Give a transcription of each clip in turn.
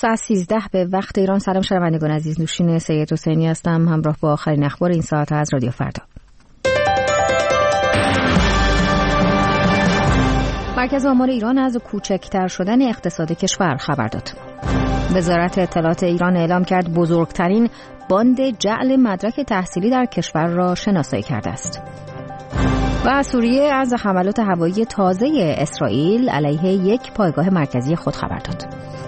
ساعت 13 به وقت ایران. سلام شنوندگان عزیز، نوشین سید حسینی هستم همراه با آخرین اخبار این ساعت از رادیو فردا. مرکز آمار ایران از کوچکتر شدن اقتصاد کشور خبر داد. وزارت اطلاعات ایران اعلام کرد بزرگترین باند جعل مدرک تحصیلی در کشور را شناسایی کرده است. و سوریه از حملات هوایی تازه اسرائیل علیه یک پایگاه مرکزی خود خبر داد.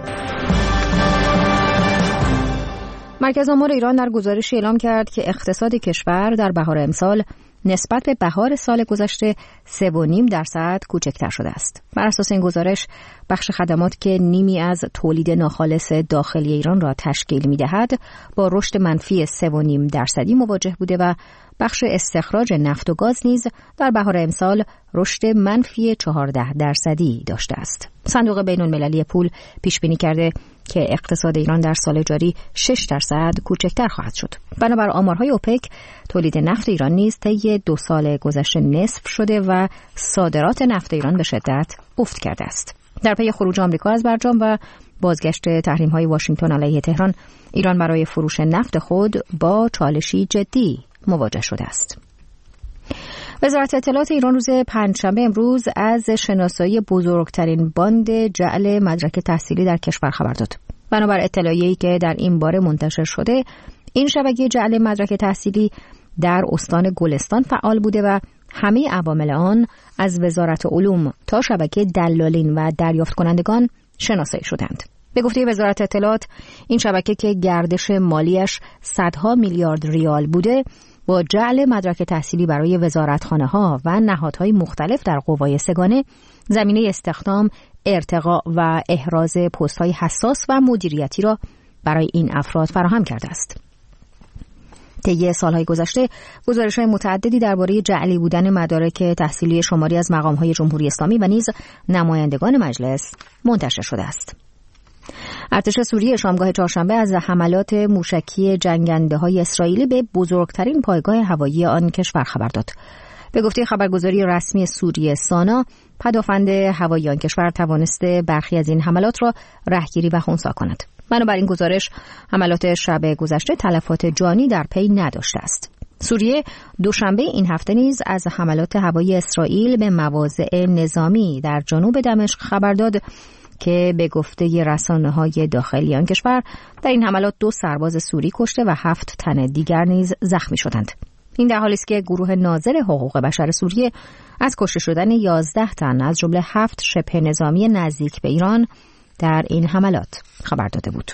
مرکز آمار ایران در گزارشی اعلام کرد که اقتصاد کشور در بهار امسال نسبت به بهار سال گذشته 3.5% کوچکتر شده است. بر اساس این گزارش بخش خدمات که نیمی از تولید ناخالص داخلی ایران را تشکیل می‌دهد با رشد منفی 3.5% مواجه بوده و بخش استخراج نفت و گاز نیز در بهار امسال رشد منفی 14% داشته است. صندوق بین‌المللی پول پیش بینی کرده که اقتصاد ایران در سال جاری 6% کوچکتر خواهد شد. بنابر آمارهای اوپک، تولید نفت ایران نیز طی 2 سال گذشته نصف شده و صادرات نفت ایران به شدت افت کرده است. در پی خروج آمریکا از برجام و بازگشت تحریم‌های واشنگتن علیه تهران، ایران برای فروش نفت خود با چالشی جدی مواجه شده است. وزارت اطلاعات ایران روز پنجشنبه امروز از شناسایی بزرگترین باند جعل مدرک تحصیلی در کشور خبر داد. بنابر اطلاعیه‌ای که در این باره منتشر شده، این شبکه جعل مدرک تحصیلی در استان گلستان فعال بوده و همه عوامل آن از وزارت علوم تا شبکه دلالین و دریافت کنندگان شناسایی شدند. به گفته وزارت اطلاعات، این شبکه که گردش مالیش صدها میلیارد ریال بوده، با جعل مدرک تحصیلی برای وزارتخانه‌ها و نهادهای مختلف در قوای سگانه زمینه استخدام، ارتقاء و احراز پست‌های حساس و مدیریتی را برای این افراد فراهم کرده است. طی سالهای گذشته گزارش‌های متعددی درباره جعلی بودن مدارک تحصیلی شماری از مقام‌های جمهوری اسلامی و نیز نمایندگان مجلس منتشر شده است. ارتش سوریه شامگاه چهارشنبه از حملات موشکی جنگنده‌های اسرائیلی به بزرگترین پایگاه هوایی آن کشور خبر داد. به گفته خبرگزاری رسمی سوریه سانا، پدافند هوایی آن کشور توانسته برخی از این حملات را رهگیری و خنثی کند. بنابراین گزارش حملات شب گذشته تلفات جانی در پی نداشته است. سوریه دوشنبه این هفته نیز از حملات هوایی اسرائیل به مواضع نظامی در جنوب دمشق خبر داد که به گفته رسانه‌های داخلی آن کشور در این حملات 2 سرباز سوری کشته و 7 تن دیگر نیز زخمی شدند. این در حالی است که گروه ناظر حقوق بشر سوریه از کشته شدن 11 تن از جمله 7 شبه نظامی نزدیک به ایران در این حملات خبر داده بود.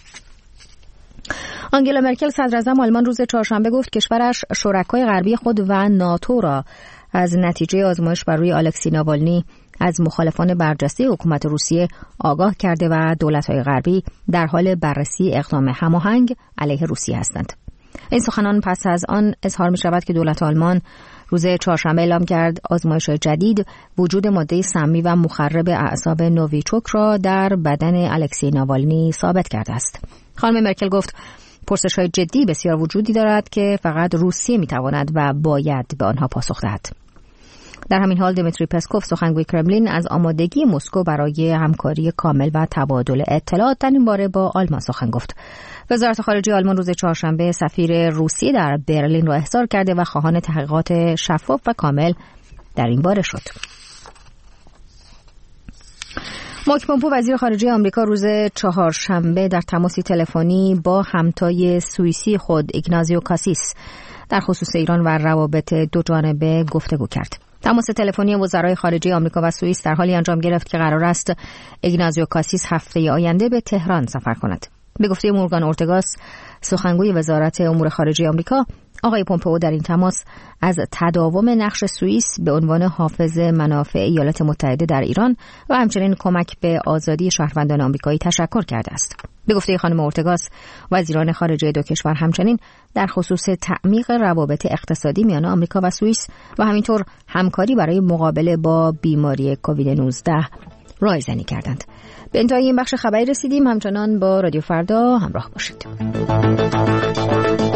آنگلا مرکل صدراعظم آلمان روز چهارشنبه گفت کشورش شرکای غربی خود و ناتو را از نتیجه آزمایش بر روی الکسی ناوالنی از مخالفان برجسته حکومت روسیه آگاه کرده و دولت‌های غربی در حال بررسی اقدام هماهنگ علیه روسیه هستند. این سخنان پس از آن اظهار می‌شود که دولت آلمان روز چهارشنبه اعلام کرد آزمایش جدید وجود ماده سمی و مخرب اعصاب نوویچوک را در بدن الکسی ناوالنی ثابت کرده است. خانم مرکل گفت پرسش‌های جدی بسیار وجودی دارد که فقط روسیه می‌تواند و باید به آنها پاسخ دهد. در همین حال دمیتری پسکوف سخنگوی کرملین از آمادگی مسکو برای همکاری کامل و تبادل اطلاعات در این باره با آلمان سخن گفت. وزارت خارجه آلمان روز چهارشنبه سفیر روسیه در برلین را احضار کرده و خواهان تحقیقات شفاف و کامل در این باره شد. مایک پومپئو وزیر خارجه آمریکا روز چهارشنبه در تماسی تلفنی با همتای سوئیسی خود ایگنازیو کاسیس در خصوص ایران و روابط دو جانبه گفتگو کرد. تماس تلفنی وزرای خارجه آمریکا و سوئیس در حالی انجام گرفت که قرار است ایگنازیو کاسیس هفته آینده به تهران سفر کند. به گفته مورگان اورتگاس سخنگوی وزارت امور خارجه آمریکا، آقای پومپئو در این تماس از تداوم نقش سوئیس به عنوان حافظ منافع ایالات متحده در ایران و همچنین کمک به آزادی شهروندان آمریکایی تشکر کرده است. به گفته خانم اورتگاس، وزیران خارجه دو کشور همچنین در خصوص تعمیق روابط اقتصادی میان آمریکا و سوئیس و همینطور همکاری برای مقابله با بیماری کووید 19 رایزنی کردند. به انتهای این بخش خبری رسیدیم. همچنان با رادیو فردا همراه باشید.